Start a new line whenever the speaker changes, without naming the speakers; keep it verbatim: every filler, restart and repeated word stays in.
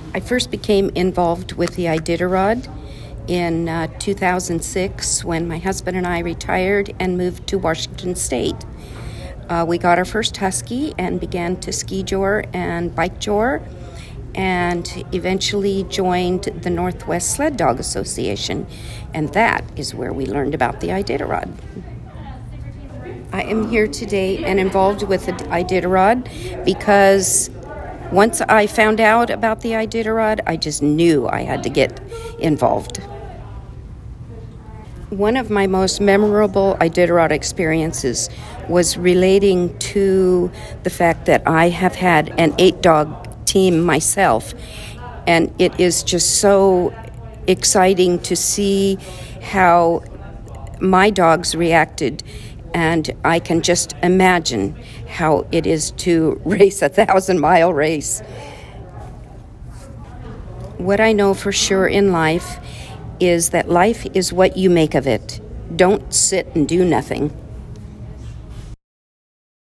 I first became involved with the Iditarod in uh, two thousand six when my husband and I retired and moved to Washington State. Uh, we got our first husky and began to ski jor and bike jor, and eventually joined the Northwest Sled Dog Association, and that is where we learned about the Iditarod. I am here today and involved with the Iditarod because once I found out about the Iditarod, I just knew I had to get involved. One of my most memorable Iditarod experiences was relating to the fact that I have had an eight-dog team myself, and it is just so exciting to see how my dogs reacted, and I can just imagine how it is to race a thousand-mile race. What I know for sure in life is that life is what you make of it. Don't sit and do nothing.